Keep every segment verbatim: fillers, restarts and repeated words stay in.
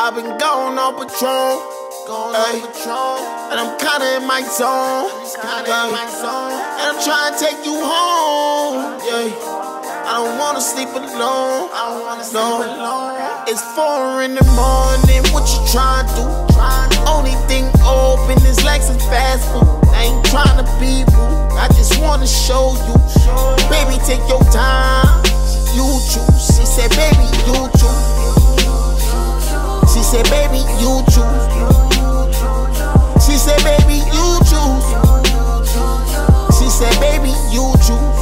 I've been going on patrol, going on patrol, and I'm kinda in my zone, kinda in my zone, and I'm trying to take you home, yeah. I don't wanna sleep alone, I don't wanna sleep no. alone. It's four in the morning, what you trying to do? Only thing open is like some fast food. I ain't trying to be rude, I just wanna show you. Baby, take your time, you choose. She said, baby, you choose. She said, baby, you choose. She said, baby, you choose. She said, baby, you choose.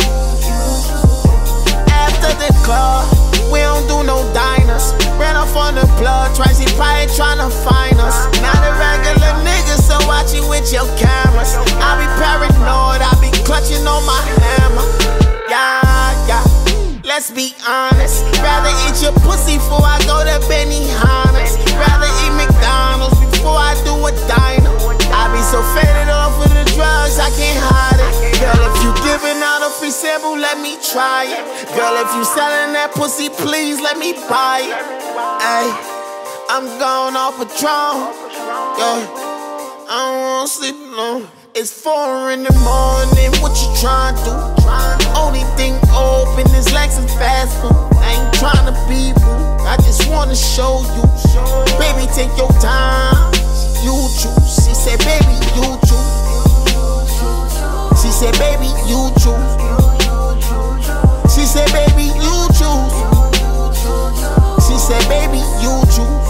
After the club, we don't do no diners. Ran off on the plug, Tracy probably tryna find us. Not a regular nigga, so watch it with your cameras. I be paranoid, I be clutching on my hammer. Yeah, yeah. Let's be honest. Rather eat your pussy before I go to Benihana's. Rather eat McDonald's before I do a diner. I be so faded off of the drugs, I can't hide it. Girl, if you giving out a free sample, let me try it. Girl, if you selling that pussy, please let me buy it. Ay, I'm going off Patron. Yeah, I don't wanna sleep alone. It's four in the morning, what you trying to do? Only thing open is like some fast food. I ain't trying to be rude, I just wanna show you. Baby, take your time, you choose. She said, baby, you choose. She said, baby, you choose. She said, baby, you choose. She said, baby, you choose.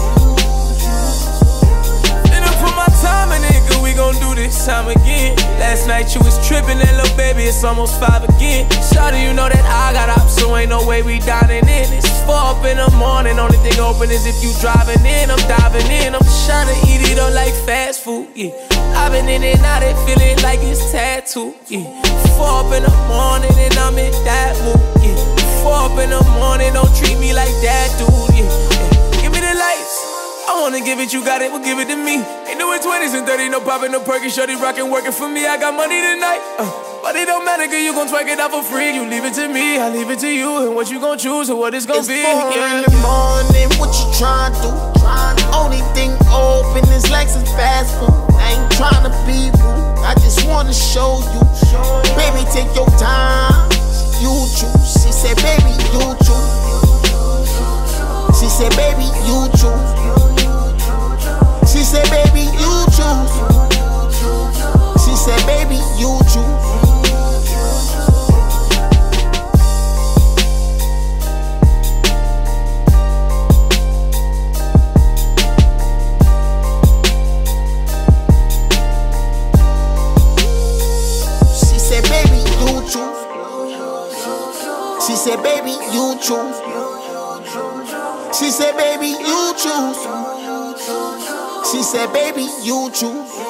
And I put my time in it, cause we gon' do this time again. Last night you was trippin', and little baby, it's almost five again. Shawty, you know that I got up, so ain't no way we dining in. It's four up in the morning, only thing open is if you driving in. I'm diving in, I'm tryna eat it up like fast food, yeah. I've been in and out, it feeling like it's tattoo, yeah. Four up in the morning, and I'm in that mood, yeah. Four up in the morning, don't treat me like that, dude, yeah. yeah. Give me the lights, I wanna give it, you got it, well give it to me. Ain't doing twenties and thirty, no poppin', no perky, shorty rockin', working for me. I got money tonight, uh, but it don't matter, cause you gon' twerk it out for free. You leave it to me, I leave it to you, and what you gon' choose and what it's gon' it's be. Four yeah. in the morning, what you trying to do? Only thing open is like some fast food. I ain't trying to be rude, I just wanna show you. Baby, take your time, you choose. She said, baby, you choose. She said, baby, you choose. She said, baby, you choose. She said, baby, you choose. She said, baby, you choose. She said, baby, you choose. She said, baby, you choose. She said, baby, you choose.